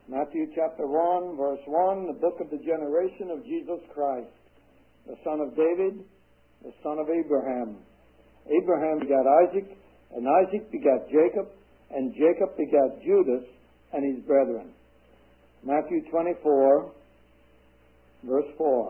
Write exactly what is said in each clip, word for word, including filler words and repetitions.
Matthew chapter one, verse one, the book of the generation of Jesus Christ, the son of David, the son of Abraham. Abraham begat Isaac, and Isaac begat Jacob, and Jacob begat Judas and his brethren. Matthew twenty-four, verse four.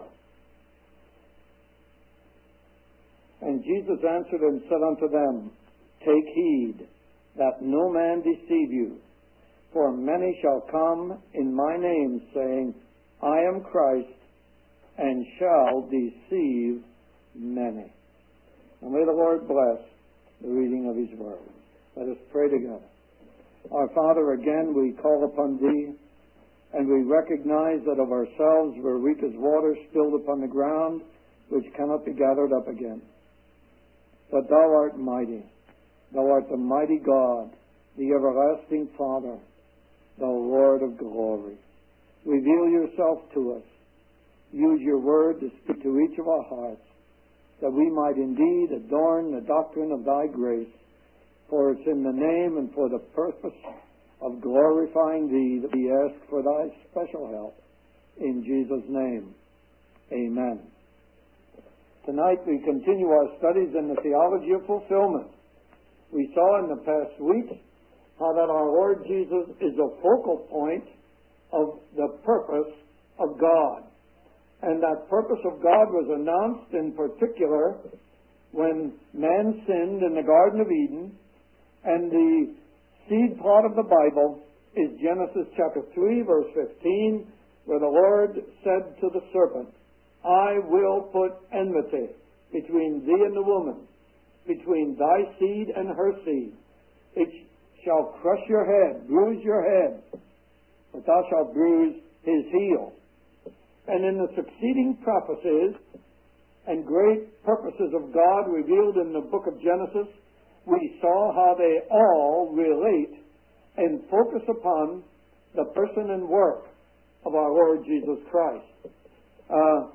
And Jesus answered and said unto them, Take heed that no man deceive you. For many shall come in my name, saying, I am Christ, and shall deceive many. And may the Lord bless the reading of His Word. Let us pray together. Our Father, again we call upon Thee, and we recognize that of ourselves we're weak as water spilled upon the ground, which cannot be gathered up again. But Thou art mighty. Thou art the mighty God, the everlasting Father, the Lord of glory. Reveal Yourself to us. Use Your word to speak to each of our hearts, that we might indeed adorn the doctrine of Thy grace. For it's in the name and for the purpose of glorifying Thee that we ask for Thy special help. In Jesus' name, amen. Tonight we continue our studies in the theology of fulfillment. We saw in the past week how that our Lord Jesus is the focal point of the purpose of God. And that purpose of God was announced in particular when man sinned in the Garden of Eden. And the seed part of the Bible is Genesis chapter three, verse fifteen, where the Lord said to the serpent, I will put enmity between thee and the woman, between thy seed and her seed. It shall crush your head, bruise your head, but thou shalt bruise his heel. And in the succeeding prophecies and great purposes of God revealed in the book of Genesis, we saw how they all relate and focus upon the person and work of our Lord Jesus Christ. Uh,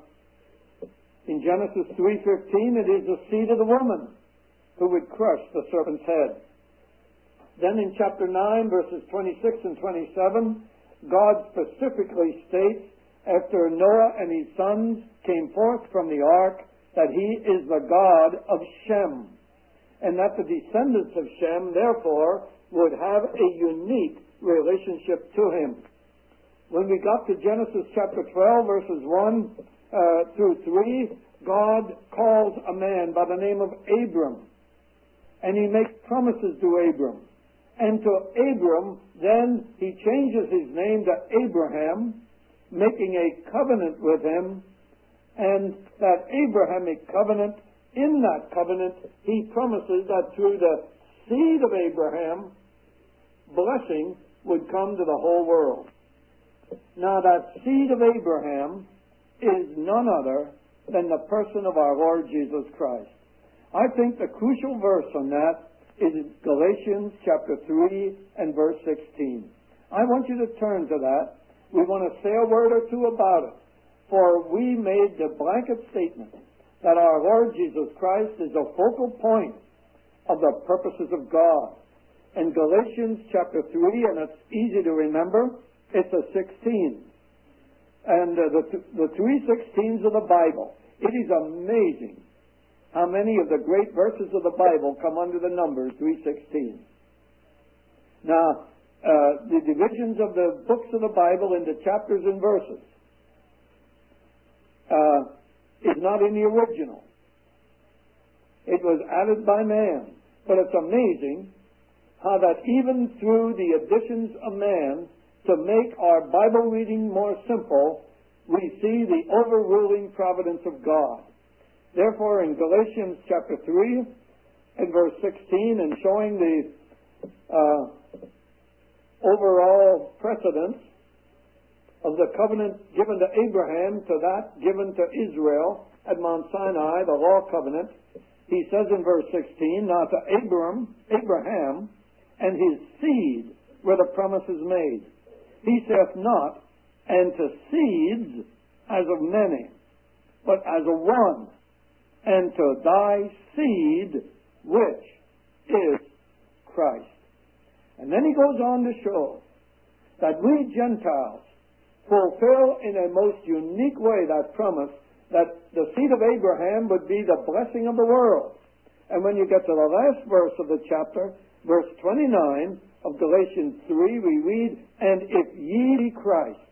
in Genesis three fifteen, it is the seed of the woman who would crush the serpent's head. Then in chapter nine, verses twenty-six and twenty-seven, God specifically states, after Noah and his sons came forth from the ark, that He is the God of Shem, and that the descendants of Shem, therefore, would have a unique relationship to Him. When we got to Genesis chapter twelve, verses one uh, through three, God calls a man by the name of Abram, and He makes promises to Abram. And to Abram, then He changes his name to Abraham, making a covenant with him, and that Abrahamic covenant, in that covenant, He promises that through the seed of Abraham, blessing would come to the whole world. Now that seed of Abraham is none other than the person of our Lord Jesus Christ. I think the crucial verse on that is Galatians chapter three and verse sixteen. I want you to turn to that. We want to say a word or two about it. For we made the blanket statement that our Lord Jesus Christ is the focal point of the purposes of God. In Galatians chapter three, and it's easy to remember, it's a sixteen. And uh, the, the three sixteens of the Bible. It is amazing how many of the great verses of the Bible come under the number three sixteen. Now, uh, the divisions of the books of the Bible into chapters and verses uh, is not in the original. It was added by man. But it's amazing how that even through the additions of man to make our Bible reading more simple, we see the overruling providence of God. Therefore, in Galatians chapter three and verse sixteen, and showing the uh, overall precedence of the covenant given to Abraham to that given to Israel at Mount Sinai, the law covenant, he says in verse sixteen, Now to Abram, Abraham and his seed were the promises made. He saith not, and to seeds as of many, but as of one, and to thy seed, which is Christ. And then he goes on to show that we Gentiles fulfill in a most unique way that promise that the seed of Abraham would be the blessing of the world. And when you get to the last verse of the chapter, verse twenty-nine of Galatians three, we read, "And if ye be Christ,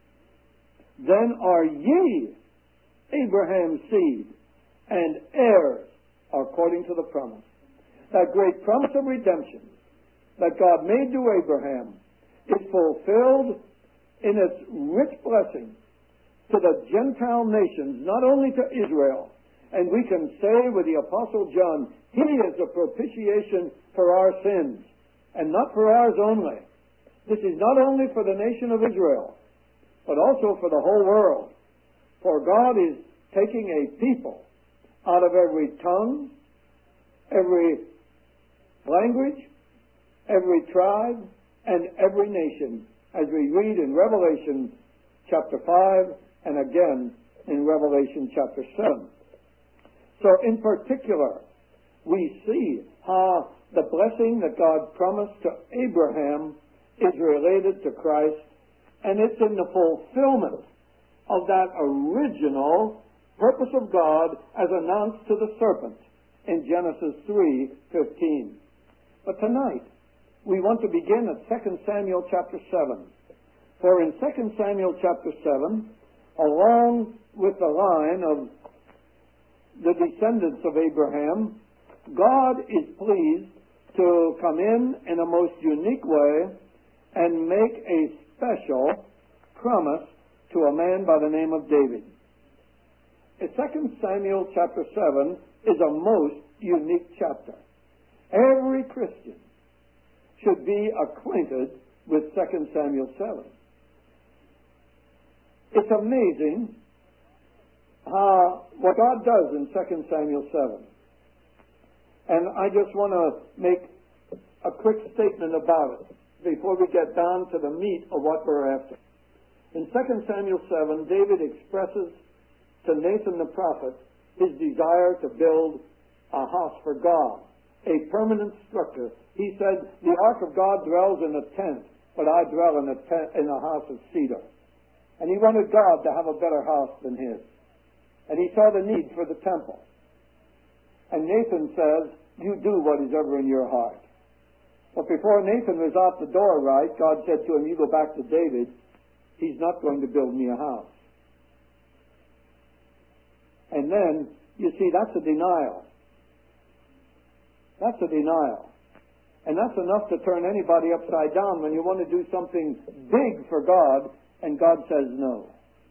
then are ye Abraham's seed, and heirs according to the promise." That great promise of redemption that God made to Abraham is fulfilled in its rich blessing to the Gentile nations, not only to Israel. And we can say with the Apostle John, he is a propitiation for our sins, and not for ours only. This is not only for the nation of Israel, but also for the whole world. For God is taking a people out of every tongue, every language, every tribe, and every nation, as we read in Revelation chapter five and again in Revelation chapter seven. So in particular, we see how the blessing that God promised to Abraham is related to Christ, and it's in the fulfillment of that original purpose of God as announced to the serpent in Genesis three fifteen. But tonight, we want to begin at Second Samuel chapter seven. For in Second Samuel chapter seven, along with the line of the descendants of Abraham, God is pleased to come in in a most unique way and make a special promise to a man by the name of David. Second Samuel chapter seven is a most unique chapter. Every Christian should be acquainted with Second Samuel seven. It's amazing how what God does in Second Samuel seven. And I just want to make a quick statement about it before we get down to the meat of what we're after. In Second Samuel seven, David expresses to Nathan the prophet his desire to build a house for God, a permanent structure. He said, "The ark of God dwells in a tent, but I dwell in a tent, in a house of cedar." And he wanted God to have a better house than his. And he saw the need for the temple. And Nathan says, "You do what is ever in your heart." But before Nathan was out the door, right, God said to him, "You go back to David. He's not going to build me a house." And then, you see, that's a denial. That's a denial. And that's enough to turn anybody upside down when you want to do something big for God, and God says no.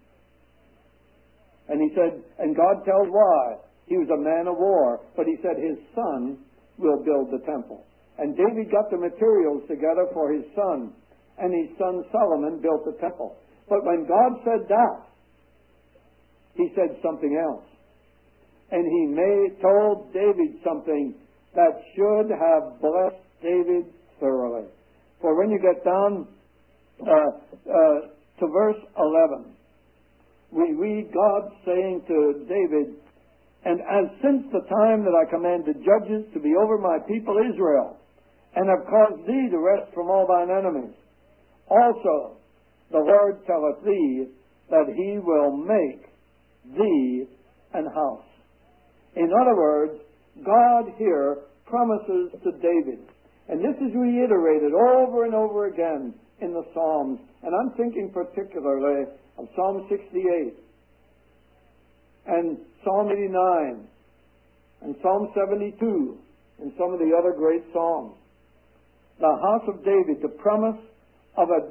And he said, and God tells why. He was a man of war, but he said his son will build the temple. And David got the materials together for his son, and his son Solomon built the temple. But when God said that, he said something else. And he made, told David something that should have blessed David thoroughly. For when you get down uh, uh, to verse eleven, we read God saying to David, "And as since the time that I commanded judges to be over my people Israel, and have caused thee to rest from all thine enemies, also the Lord telleth thee that he will make thee an house." In other words, God here promises to David. And this is reiterated over and over again in the Psalms. And I'm thinking particularly of Psalm sixty-eight and Psalm eighty-nine and Psalm seventy-two and some of the other great Psalms. The house of David, the promise of a,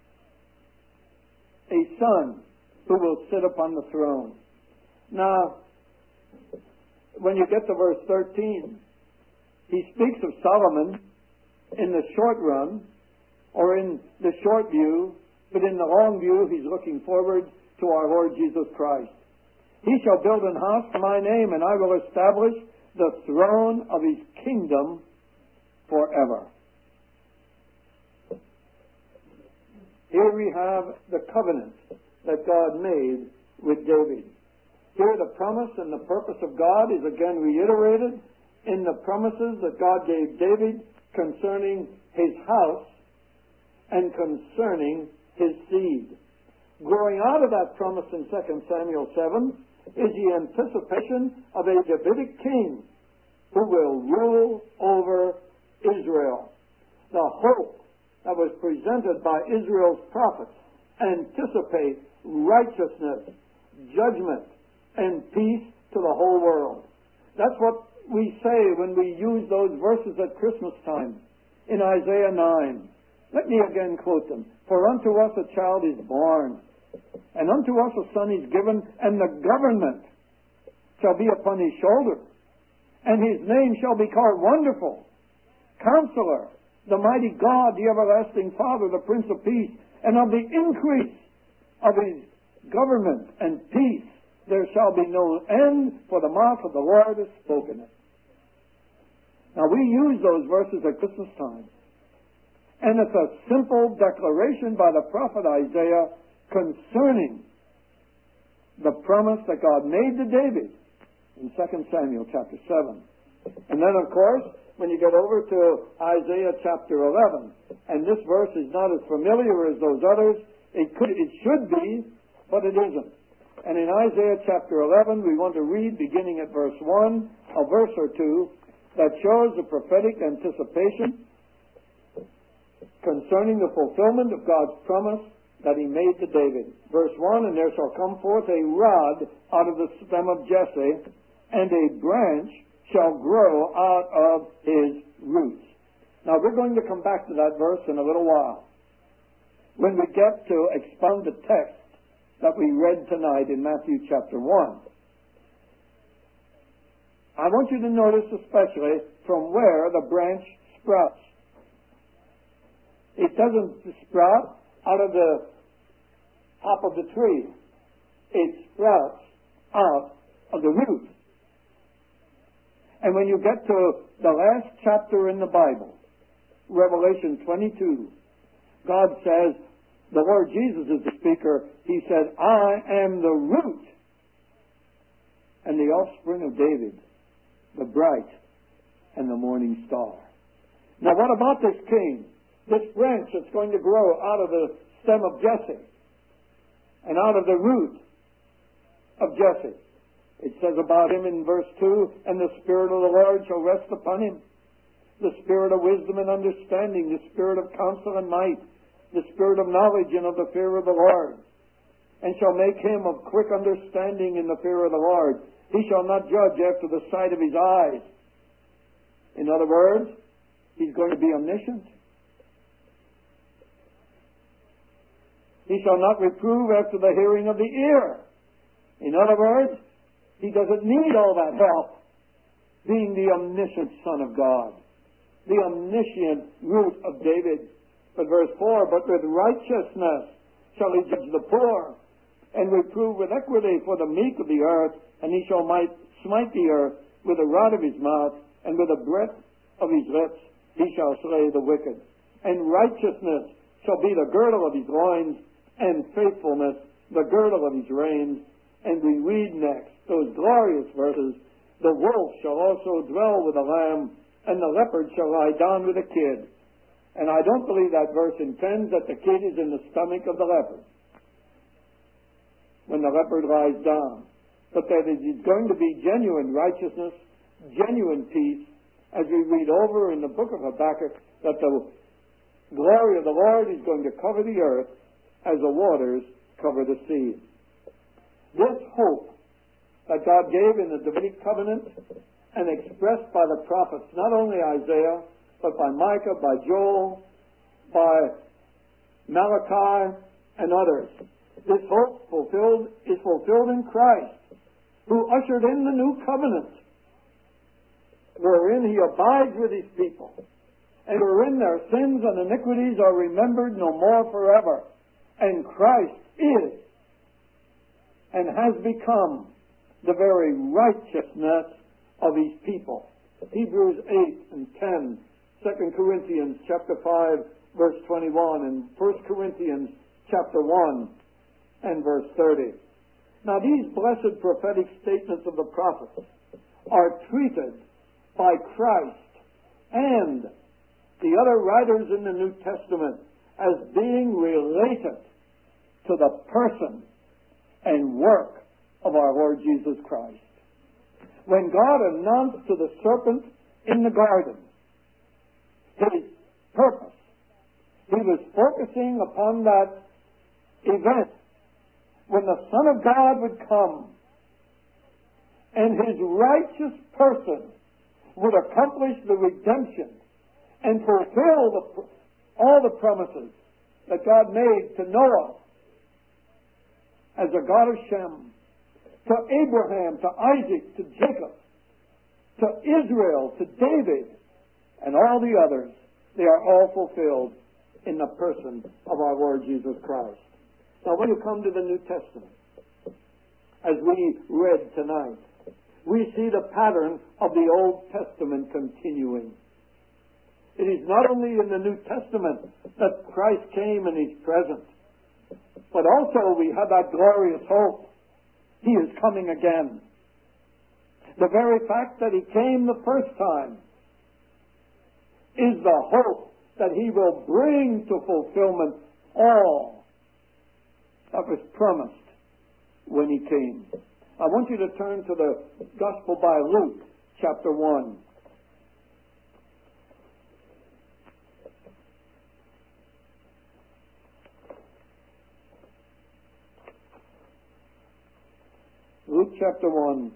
a son who will sit upon the throne. Now, when you get to verse thirteen, he speaks of Solomon in the short run, or in the short view, but in the long view, he's looking forward to our Lord Jesus Christ. "He shall build an house for my name, and I will establish the throne of his kingdom forever." Here we have the covenant that God made with David. Here the promise and the purpose of God is again reiterated in the promises that God gave David concerning his house and concerning his seed. Growing out of that promise in Second Samuel seven is the anticipation of a Davidic king who will rule over Israel. The hope that was presented by Israel's prophets anticipate righteousness, judgment, and peace to the whole world. That's what we say when we use those verses at Christmas time in Isaiah nine. Let me again quote them. For unto us a child is born, and unto us a son is given, and the government shall be upon his shoulder, and his name shall be called Wonderful, Counselor, the Mighty God, the Everlasting Father, the Prince of Peace, and of the increase of his government and peace there shall be no end, for the mouth of the Lord has spoken it. Now we use those verses at Christmas time, and it's a simple declaration by the prophet Isaiah concerning the promise that God made to David in Second Samuel chapter seven. And then, of course, when you get over to Isaiah chapter eleven, and this verse is not as familiar as those others, it could, it should be, but it isn't. And in Isaiah chapter eleven, we want to read, beginning at verse one, a verse or two that shows the prophetic anticipation concerning the fulfillment of God's promise that he made to David. Verse one, and there shall come forth a rod out of the stem of Jesse, and a branch shall grow out of his roots. Now we're going to come back to that verse in a little while, when we get to expound the text that we read tonight in Matthew chapter one. I want you to notice especially from where the branch sprouts. It doesn't sprout out of the top of the tree. It sprouts out of the root. And when you get to the last chapter in the Bible, Revelation twenty-two, God says, the Lord Jesus is the speaker, he said, I am the root and the offspring of David, the bright and the morning star. Now what about this king? This branch that's going to grow out of the stem of Jesse and out of the root of Jesse. It says about him in verse two, and the Spirit of the Lord shall rest upon him, the Spirit of wisdom and understanding, the Spirit of counsel and might, the Spirit of knowledge and of the fear of the Lord, and shall make him of quick understanding in the fear of the Lord. He shall not judge after the sight of his eyes. In other words, he's going to be omniscient. He shall not reprove after the hearing of the ear. In other words, he doesn't need all that help, being the omniscient Son of God, the omniscient root of David. But verse four, but with righteousness shall he judge the poor, and reprove with equity for the meek of the earth, and he shall might smite the earth with the rod of his mouth, and with the breath of his lips he shall slay the wicked. And righteousness shall be the girdle of his loins, and faithfulness the girdle of his reins. And we read next those glorious verses, the wolf shall also dwell with the lamb, and the leopard shall lie down with the kid. And I don't believe that verse intends that the kid is in the stomach of the leopard when the leopard lies down, but that it is going to be genuine righteousness, genuine peace, as we read over in the book of Habakkuk, that the glory of the Lord is going to cover the earth as the waters cover the sea. This hope that God gave in the Davidic covenant and expressed by the prophets, not only Isaiah, but by Micah, by Joel, by Malachi, and others. This hope fulfilled is fulfilled in Christ, who ushered in the new covenant, wherein he abides with his people, and wherein their sins and iniquities are remembered no more forever. And Christ is and has become the very righteousness of his people. Hebrews eight and ten, Second Corinthians chapter five, verse twenty-one, and First Corinthians chapter one and verse thirty. Now these blessed prophetic statements of the prophets are treated by Christ and the other writers in the New Testament as being related to the person and work of our Lord Jesus Christ. When God announced to the serpent in the garden his purpose, he was focusing upon that event when the Son of God would come and his righteous person would accomplish the redemption and fulfill the, all the promises that God made to Noah as a God of Shem, to Abraham, to Isaac, to Jacob, to Israel, to David, and all the others. They are all fulfilled in the person of our Lord Jesus Christ. Now, when you come to the New Testament, as we read tonight, we see the pattern of the Old Testament continuing. It is not only in the New Testament that Christ came and is present, but also we have that glorious hope. He is coming again. The very fact that he came the first time is the hope that he will bring to fulfillment all that was promised when he came. I want you to turn to the Gospel by Luke, chapter one. Luke chapter one.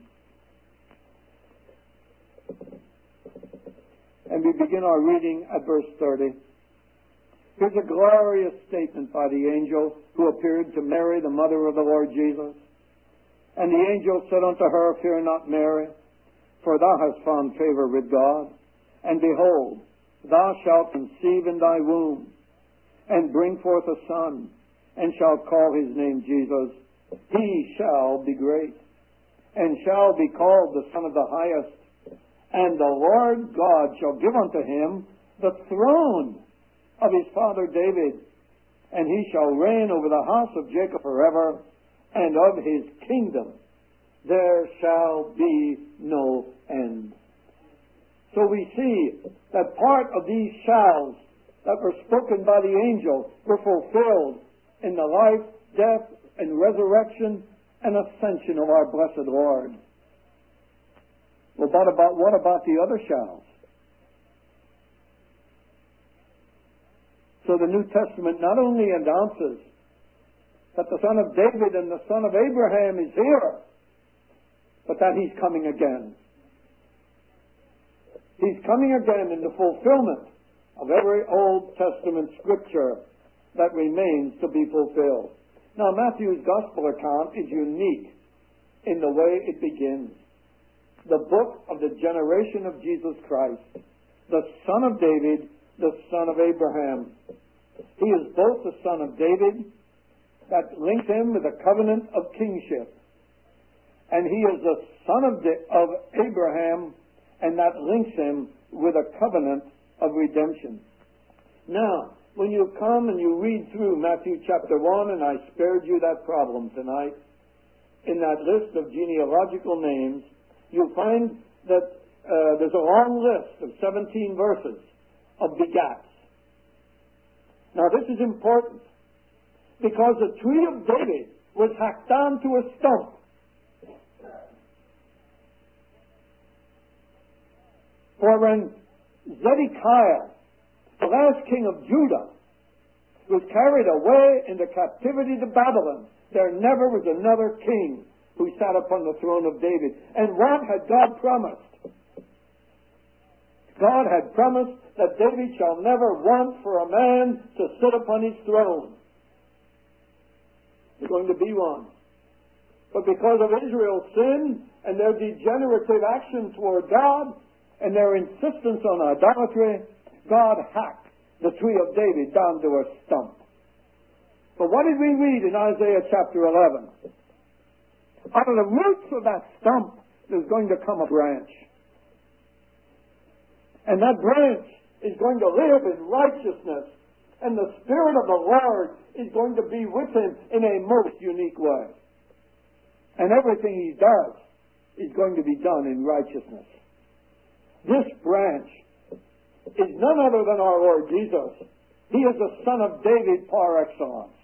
And we begin our reading at verse thirty. Here's a glorious statement by the angel who appeared to Mary, the mother of the Lord Jesus. And the angel said unto her, Fear not, Mary, for thou hast found favor with God. And behold, thou shalt conceive in thy womb, and bring forth a son, and shalt call his name Jesus. He shall be great, and shall be called the Son of the Highest. And the Lord God shall give unto him the throne of his father David, and he shall reign over the house of Jacob forever, and of his kingdom there shall be no end. So we see that part of these shalls that were spoken by the angel were fulfilled in the life, death, and resurrection and ascension of our blessed Lord. Well, what about, what about the other shalls? So the New Testament not only announces that the Son of David and the Son of Abraham is here, but that he's coming again. He's coming again in the fulfillment of every Old Testament scripture that remains to be fulfilled. Now, Matthew's Gospel account is unique in the way it begins. The book of the generation of Jesus Christ, the Son of David, the Son of Abraham. He is both the Son of David, that links him with a covenant of kingship, and he is the Son of, De- of Abraham, and that links him with a covenant of redemption. Now, when you come and you read through Matthew chapter one, and I spared you that problem tonight, in that list of genealogical names, you'll find that uh, there's a long list of seventeen verses of begats. Now, this is important because the tree of David was hacked down to a stump. For when Zedekiah, the last king of Judah, was carried away into captivity to Babylon, there never was another king who sat upon the throne of David. And what had God promised? God had promised that David shall never want for a man to sit upon his throne. There's going to be one. But because of Israel's sin and their degenerative action toward God and their insistence on idolatry, God hacked the tree of David down to a stump. But what did we read in Isaiah chapter eleven? Out of the roots of that stump, there's going to come a branch. And that branch is going to live in righteousness. And the Spirit of the Lord is going to be with him in a most unique way. And everything he does is going to be done in righteousness. This branch is none other than our Lord Jesus, He is the son of David par excellence.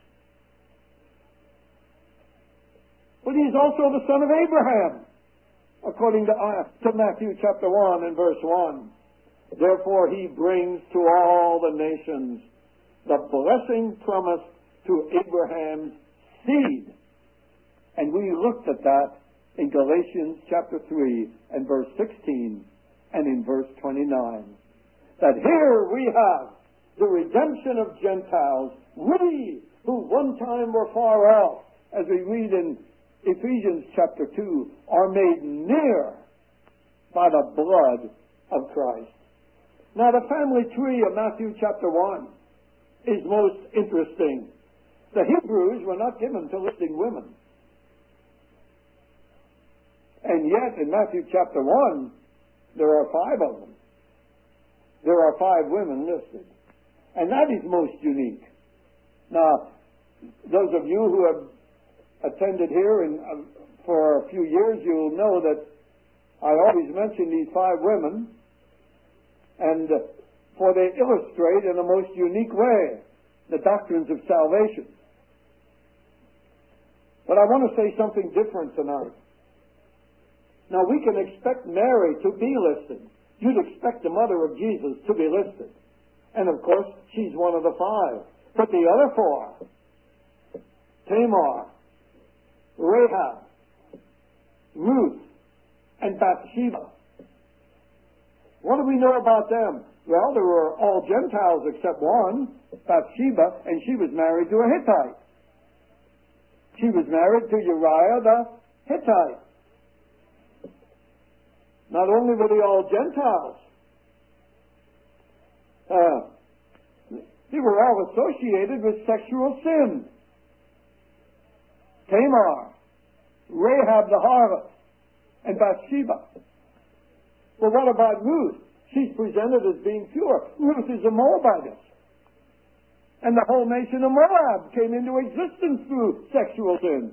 But he is also the son of Abraham, according to, uh, to Matthew chapter one and verse one. Therefore he brings to all the nations the blessing promised to Abraham's seed. And we looked at that in Galatians chapter three and verse sixteen and in verse twenty-nine. That here we have the redemption of Gentiles, we who one time were far off, as we read in Ephesians chapter two, are made near by the blood of Christ. Now the family tree of Matthew chapter one is most interesting. The Hebrews were not given to listing women. And yet in Matthew chapter one, there are five of them. There are five women listed. And that is most unique. Now, those of you who have attended here in, uh, for a few years, you'll know that I always mention these five women, and uh, for they illustrate in a most unique way the doctrines of salvation. But I want to say something different tonight. Now, we can expect Mary to be listed. You'd expect the mother of Jesus to be listed. And, of course, she's one of the five. But the other four, Tamar, Rahab, Ruth, and Bathsheba. What do we know about them? Well, they were all Gentiles except one, Bathsheba, and she was married to a Hittite. She was married to Uriah the Hittite. Not only were they all Gentiles, uh, they were all associated with sexual sin. Tamar, Rahab the harlot, and Bathsheba. Well, what about Ruth? She's presented as being pure. Ruth is a Moabitess. And the whole nation of Moab came into existence through sexual sin.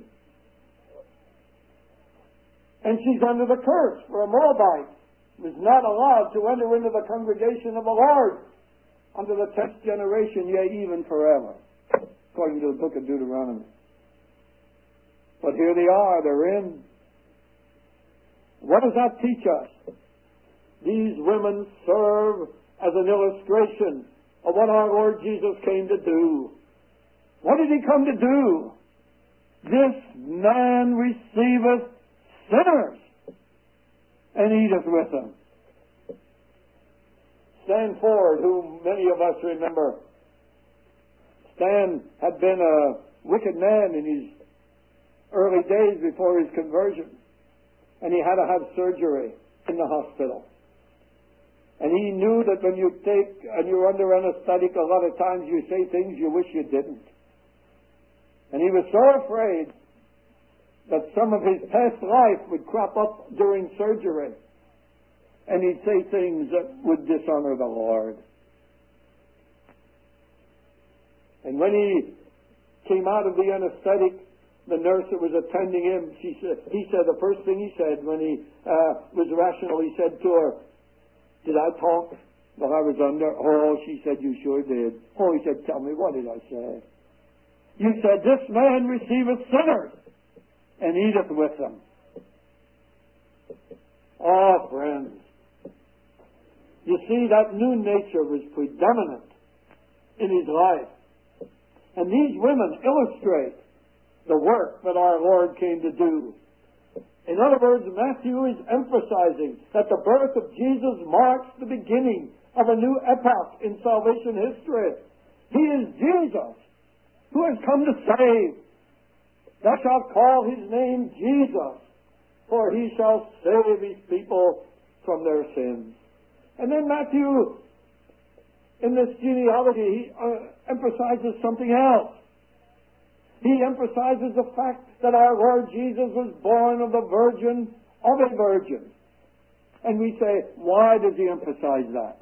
And she's under the curse, for a Moabite was not allowed to enter into the congregation of the Lord unto the tenth generation, yea, even forever, according to the book of Deuteronomy. But here they are, they're in. What does that teach us? These women serve as an illustration of what our Lord Jesus came to do. What did he come to do? This man receiveth sinners and eateth with them. Stan Ford, whom many of us remember, Stan had been a wicked man in his early days before his conversion, and he had to have surgery in the hospital. And he knew that when you take, and you're under anesthetic, a lot of times you say things you wish you didn't. And he was so afraid that some of his past life would crop up during surgery. And he'd say things that would dishonor the Lord. And when he came out of the anesthetic, the nurse that was attending him, she said, he said, the first thing he said when he uh, was rational, he said to her, "Did I talk while I was under?" "Oh," she said, "you sure did." "Oh," he said, "tell me, what did I say?" "You said, this man receiveth sinners and eateth with them." Oh, friends, you see, that new nature was predominant in his life. And these women illustrate the work that our Lord came to do. In other words, Matthew is emphasizing that the birth of Jesus marks the beginning of a new epoch in salvation history. He is Jesus, who has come to save. Thou shalt call his name Jesus, for he shall save his people from their sins. And then Matthew, in this genealogy, he uh, emphasizes something else. He emphasizes the fact that our Lord Jesus was born of the virgin of a virgin. And we say, why does he emphasize that?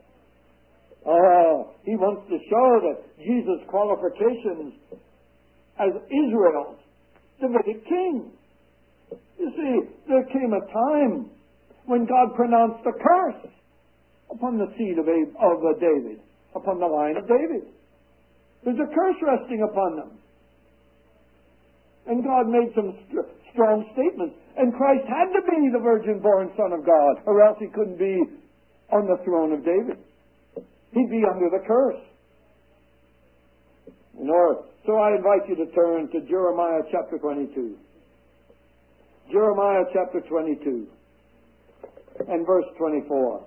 Oh, he wants to show that Jesus' qualifications as Israel's Davidic king. You see, there came a time when God pronounced a curse upon the seed of, Ab- of uh, David, upon the line of David. There's a curse resting upon them. And God made some st- strong statements. And Christ had to be the virgin-born Son of God, or else he couldn't be on the throne of David. He'd be under the curse. In order, so I invite you to turn to Jeremiah chapter twenty-two. Jeremiah chapter twenty-two and verse twenty-four.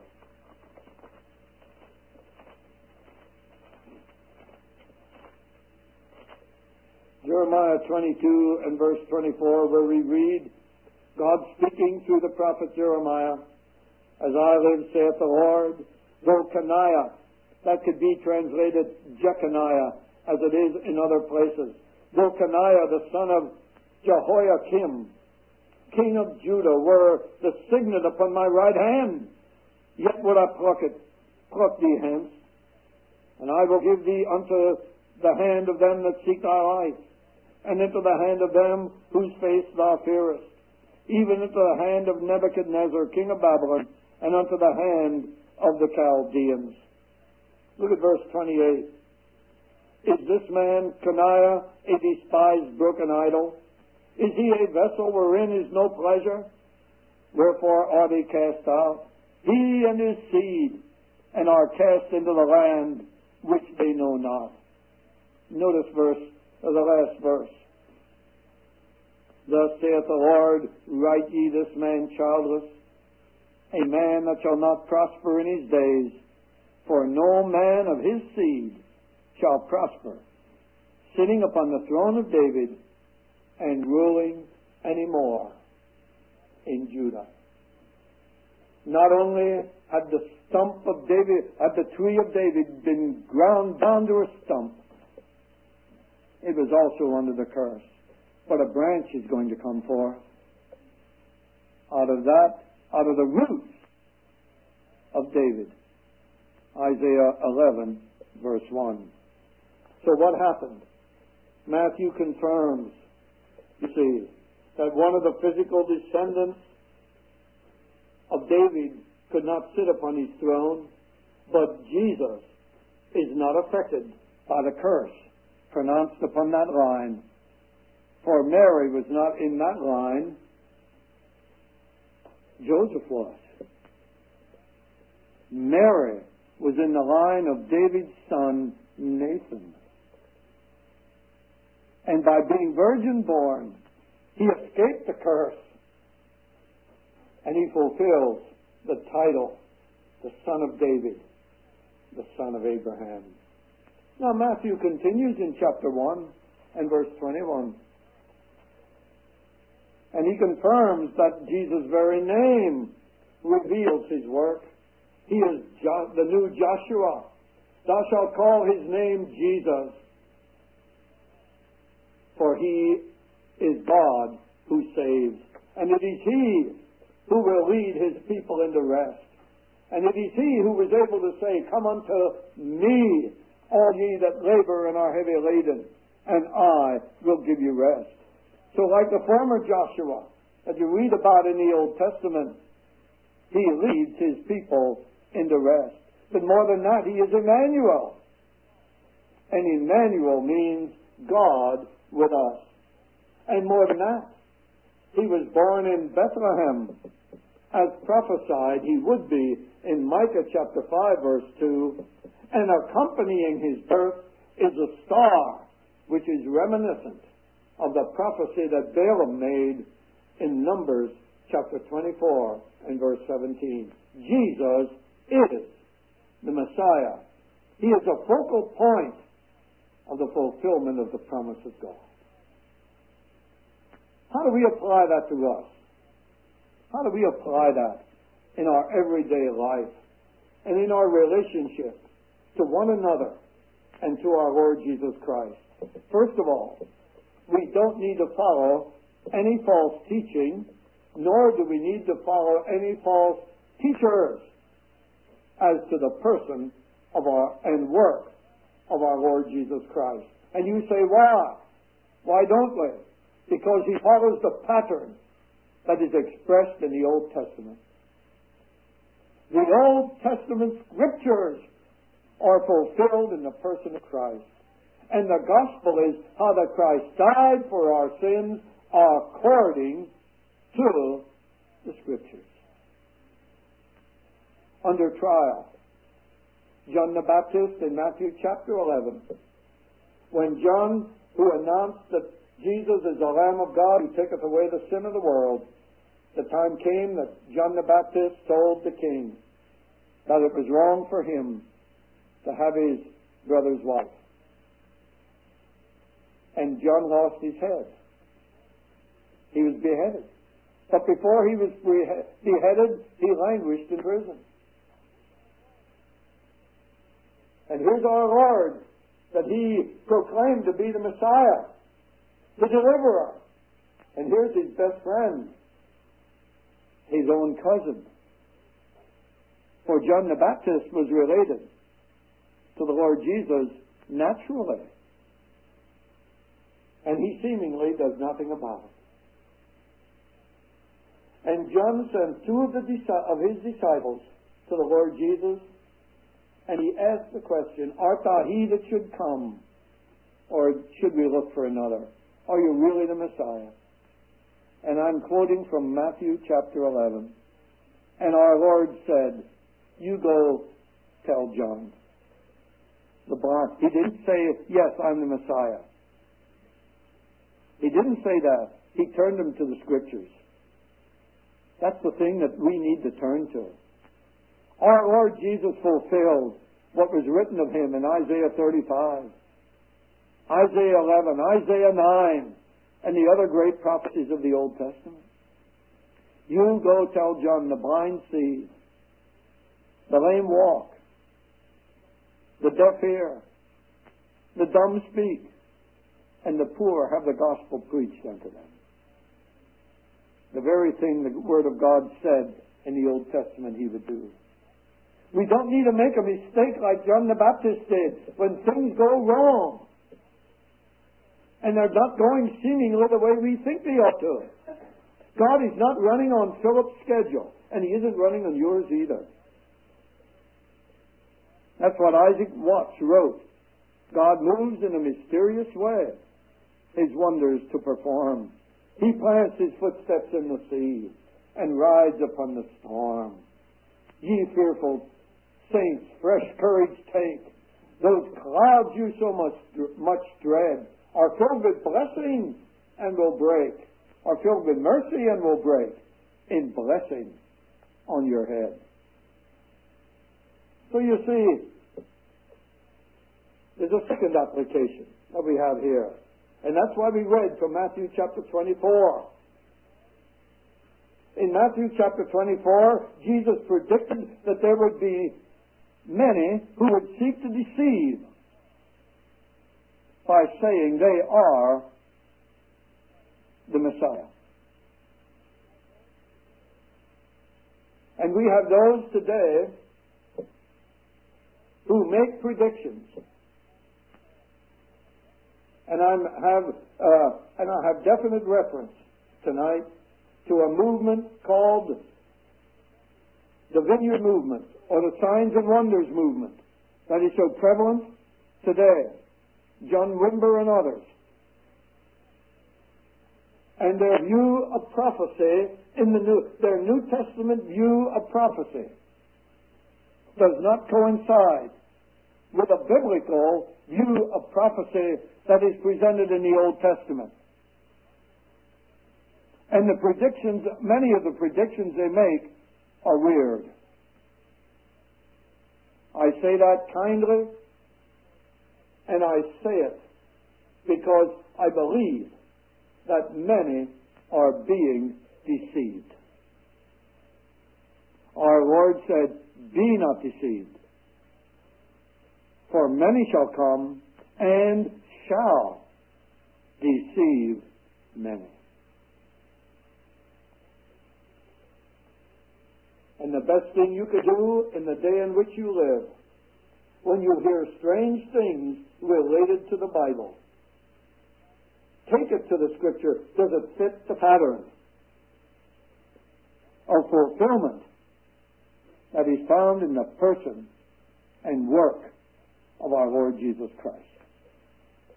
Jeremiah twenty-two and verse twenty-four, where we read, God speaking through the prophet Jeremiah, as I live, saith the Lord, though Coniah, that could be translated Jeconiah, as it is in other places, though Coniah, the son of Jehoiakim, king of Judah, were the signet upon my right hand, yet would I pluck it, pluck thee hence, and I will give thee unto the hand of them that seek thy life, and into the hand of them whose face thou fearest, even into the hand of Nebuchadnezzar, king of Babylon, and unto the hand of the Chaldeans. Look at verse twenty-eight. Is this man, Coniah, a despised broken idol? Is he a vessel wherein is no pleasure? Wherefore are they cast out? He and his seed, and are cast into the land which they know not. Notice verse, uh, the last verse. Thus saith the Lord, write ye this man childless, a man that shall not prosper in his days, for no man of his seed shall prosper, sitting upon the throne of David and ruling any more in Judah. Not only had the stump of David, had the tree of David been ground down to a stump, it was also under the curse. But a branch is going to come forth out of that, out of the roots of David. Isaiah eleven, verse one. So what happened? Matthew confirms, you see, that one of the physical descendants of David could not sit upon his throne, but Jesus is not affected by the curse pronounced upon that line. For Mary was not in that line. Joseph was. Mary was in the line of David's son, Nathan. And by being virgin born, he escaped the curse. And he fulfills the title, the son of David, the son of Abraham. Now Matthew continues in chapter one and verse twenty-one. And he confirms that Jesus' very name reveals his work. He is jo- the new Joshua. Thou shalt call his name Jesus, for he is God who saves. And it is he who will lead his people into rest. And it is he who was able to say, come unto me, all ye that labor and are heavy laden, and I will give you rest. So like the former Joshua that you read about in the Old Testament, he leads his people into rest. But more than that, he is Emmanuel. And Emmanuel means God with us. And more than that, he was born in Bethlehem, as prophesied he would be in Micah chapter five, verse two. And accompanying his birth is a star, which is reminiscent of the prophecy that Balaam made in Numbers chapter twenty-four and verse seventeen. Jesus is the Messiah. He is a focal point of the fulfillment of the promise of God. How do we apply that to us? How do we apply that in our everyday life and in our relationship to one another and to our Lord Jesus Christ? First of all, we don't need to follow any false teaching, nor do we need to follow any false teachers as to the person of our and work of our Lord Jesus Christ. And you say, why? Why don't we? Because he follows the pattern that is expressed in the Old Testament. The Old Testament scriptures are fulfilled in the person of Christ. And the gospel is how that Christ died for our sins according to the Scriptures. Under trial, John the Baptist in Matthew chapter eleven, when John, who announced that Jesus is the Lamb of God who taketh away the sin of the world, the time came that John the Baptist told the king that it was wrong for him to have his brother's wife. And John lost his head. He was beheaded. But before he was beheaded, he languished in prison. And here's our Lord that he proclaimed to be the Messiah, the deliverer. And here's his best friend, his own cousin. For John the Baptist was related to the Lord Jesus naturally. And he seemingly does nothing about it. And John sent two of, the, of his disciples to the Lord Jesus, and he asked the question, art thou he that should come, or should we look for another? Are you really the Messiah? And I'm quoting from Matthew chapter eleven. And our Lord said, you go tell John. The blind. He didn't say, yes, I'm the Messiah. He didn't say that. He turned him to the Scriptures. That's the thing that we need to turn to. Our Lord Jesus fulfilled what was written of him in Isaiah thirty-five, Isaiah eleven, Isaiah nine, and the other great prophecies of the Old Testament. You go tell John, the blind see, the lame walk, the deaf hear, the dumb speak, and the poor have the gospel preached unto them. The very thing the Word of God said in the Old Testament he would do. We don't need to make a mistake like John the Baptist did when things go wrong. And they're not going seemingly the way we think they ought to. God is not running on Philip's schedule, and he isn't running on yours either. That's what Isaac Watts wrote. God moves in a mysterious way his wonders to perform. He plants his footsteps in the sea and rides upon the storm. Ye fearful saints, fresh courage take. Those clouds you so much, much dread are filled with blessing and will break, are filled with mercy and will break in blessing on your head. So you see, there's a second application that we have here. And that's why we read from Matthew chapter twenty-four. In Matthew chapter twenty-four, Jesus predicted that there would be many who would seek to deceive by saying they are the Messiah. And we have those today who make predictions. And I have uh, and I have definite reference tonight to a movement called the Vineyard Movement, or the Signs and Wonders Movement, that is so prevalent today. John Wimber and others. And their view of prophecy in the New, their New Testament view of prophecy does not coincide with a biblical view of prophecy that is presented in the Old Testament. And the predictions, many of the predictions they make are weird. I say that kindly, and I say it because I believe that many are being deceived. Our Lord said, be not deceived, for many shall come and shall deceive many. And the best thing you could do in the day in which you live, when you hear strange things related to the Bible, take it to the Scripture. Does it fit the pattern of fulfillment that is found in the person and work of our Lord Jesus Christ?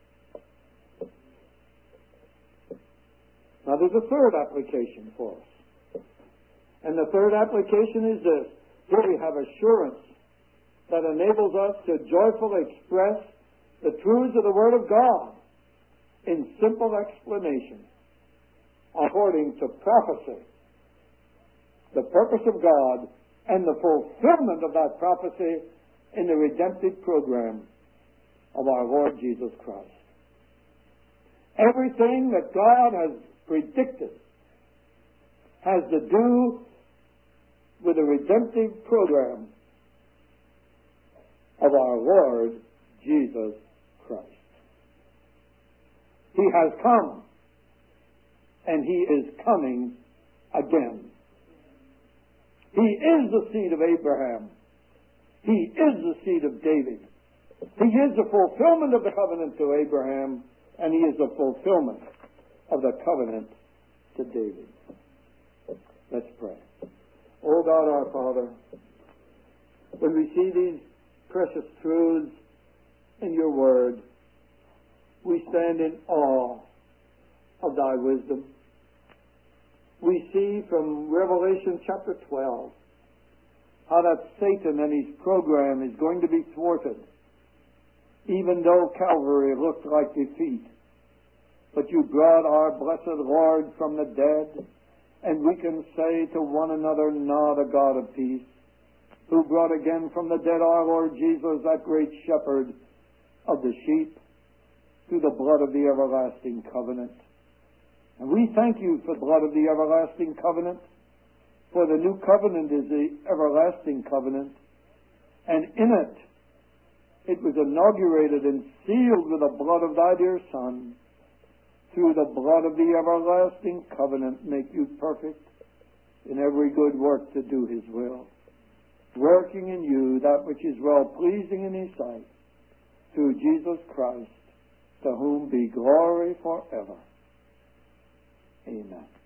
Now there's a third application for us. And the third application is this. Here we have assurance that enables us to joyfully express the truths of the Word of God in simple explanation according to prophecy, the purpose of God, and the fulfillment of that prophecy in the redemptive program of our Lord Jesus Christ. Everything that God has predicted has to do with the redemptive program of our Lord Jesus Christ. He has come, and He is coming again. He is the seed of Abraham. He is the seed of David. He is the fulfillment of the covenant to Abraham, and He is the fulfillment of the covenant to David. Let's pray. Oh God, our Father, when we see these precious truths in Your Word, we stand in awe of Thy wisdom. We see from Revelation chapter twelve how that Satan and his program is going to be thwarted, even though Calvary looked like defeat. But You brought our blessed Lord from the dead, and we can say to one another, now the God of peace, who brought again from the dead our Lord Jesus, that great shepherd of the sheep, through the blood of the everlasting covenant. And we thank You for the blood of the everlasting covenant, for the new covenant is the everlasting covenant, and in it, it was inaugurated and sealed with the blood of Thy dear Son. Through the blood of the everlasting covenant, make You perfect in every good work to do His will, working in you that which is well-pleasing in His sight, through Jesus Christ, to whom be glory forever. Amen.